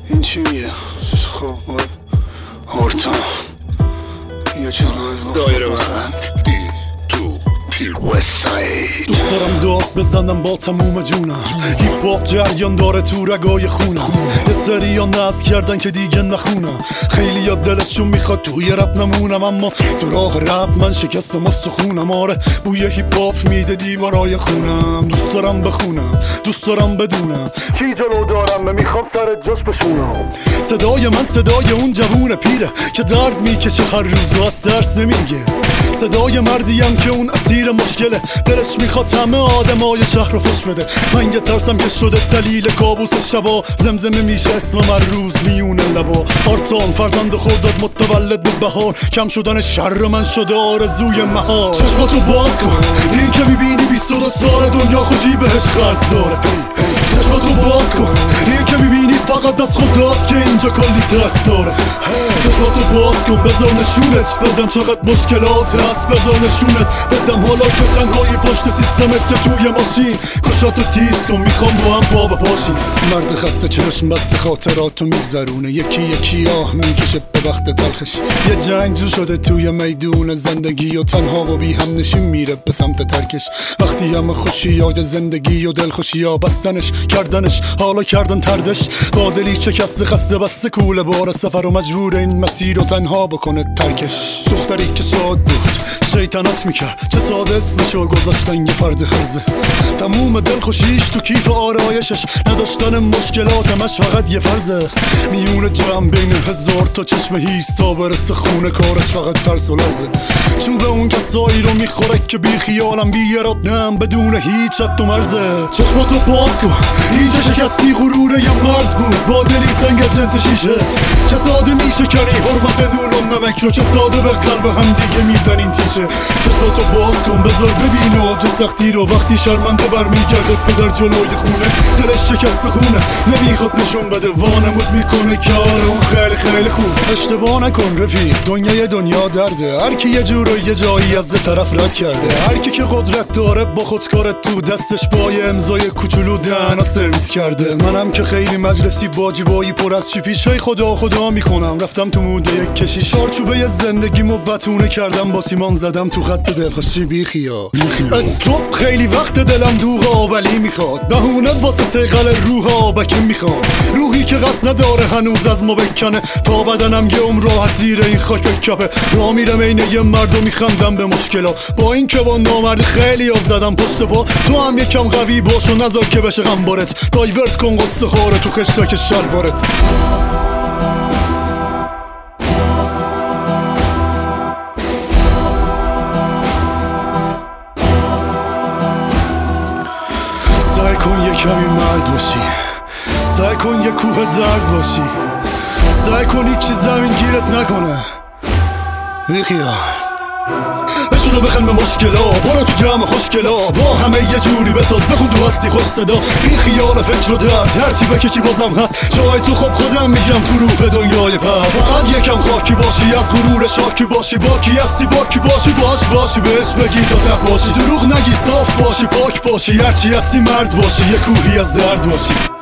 این چی میگه؟ خب هورتا یه چیز دایره بزند دوست دارم داد بزنم با تموم جونم. هیپ هاپ جریان داره تو رگای خونم. یه سریا ناز کردن که دیگه نخونم. خیلی یا دلشون میخواد توی رپ نمونم، اما تو راه رپ من شکستم استخونم. آره بوی هیپ هاپ میده دیوارای خونم. دوست دارم بخونم، دوست دارم بدونم کی جلو دارم میخوام سر جاش بشونم. صدای من صدای اون جوون پیره که درد میکشه هر روز و از درس نمیگه. صدای مردیم که اون اسیر مشکله، دلش میخواد همه آدمای شهر رو فش بده. من یه ترسم که شده دلیل کابوس شبا. زمزمه میشه اسم من روز میونه لبا. آرتان فرزند خرداد متولد به بهار. کم شدن شر من شده آرزوی مهار. چشماتو باز کن، این که میبینی 22 سال دنیا خوشی بهش قرض داره. چشماتو باز کن، این که میبینی فقط از خداست که اینجا کلی ترس داره. چشماتو باز کن بذار نشونت بدم چقدر مشکلات هست. بذار نشونت بدم حالا که تنهایی پشت سیستمت که توی ماشین. کشاتو تیز کن میخوام با هم پا بپاشیم. مرد خسته چشم بسته خاطراتو میگذرونه. یکی یکی آه میکشه به وقت تلخش. یه جنگجو شده توی میدون زندگی و تنها و بی هم نشین میره به سمت ترکش. وقتی همه خوشی یاد زندگی و دلخوشی ها بستنش کردنش حالا کردن تردش. با دلی شکسته خسته بسته کوله بار سفر و مجبور این مسیر رو تنها بکنه ترکش. دختری که شاد بود شیطنت میکرد، چه ساده اسمشو گذاشتن یه فرد هرزه. تموم دلخوشیش تو کیف آرایشش، نداشتن مشکلاتمش فقط یه فرزه. میونه جمع بین هزار تا چشم هیست تا برسه خونه کارش فقط ترس و لرزه. چوب اون کسایی رو میخوره که بی خیالم بی اراده‌ام بدون هیچ حد و مرزه. چشماتو باز کن، اینجا شکستی غرور یه مرد بود با دلی سنگ جنس شیشه. چه ساده میشکنی حرمت نون و نمک رو، چه ساده به قلب هم دیگه میزنین تیشه. چشماتو باز کن بذار ببین آج سختی رو. وقتی شرمنده برمیگرده پدر جلوی خونه، دلش شکست خونه نمیخواد نشون بده. وانمود میکنه که اون خیلی خیلی خوب. اشتباه نکن رفیق، دنیا درده. هر کی یه جور یه جایی از طرف رد کرده. هر کی که قدرت داره با خودکارت تو دستش با یه امضای کوچولو دهنا سرویس کرده. منم که خیلی مجلسی با جیبایی پر از شیپیشای خدا میکنم. رفتم تو موده یک کشی چارچوبه ی زندگیمو بتونه کردم. با سیمان زدم تو خط دلخوشی بی خیال. استوب خیلی وقت دلم دوغ آبلی میخواد. بهونه واسه سیقل روح آبکی میخوام. روحی که قصد نداره هنوز از ما بکنه، تا بدنم یه عمر راحت زیر این خاک بکپه. را میرم عین یه مرد و میخندم به مشکلا. با این که با نامرد خیلی ها زدم پشت پا. تو هم یکم قوی باش و نذار که بشه غمبارت. دایورت کن قصه خواره تو خشتاک شلوارت. سعی کن یه کمی مرد باشی، سعی کن یه کوه درد باشی. سعی کن هیچی زمین گیرت نکنه. بیخیال بشونو بخن به مشکلا. برو تو جمع خوشگلا با همه یه جوری بساز. بخون تو هستی خوش صدا. بی خیال فکر و درد هرچی بکشی بازم هست جای تو. خب خودم میگم تو روح دنیای پس. فقط یکم خاکی باشی از غرور شاکی باشی. باکی هستی باکی باشی باشی بهش بگی تا ته باشی. دروغ نگی صاف باشی پاک باشی. هرچی هستی مرد باشی یه کوهی از درد باشی.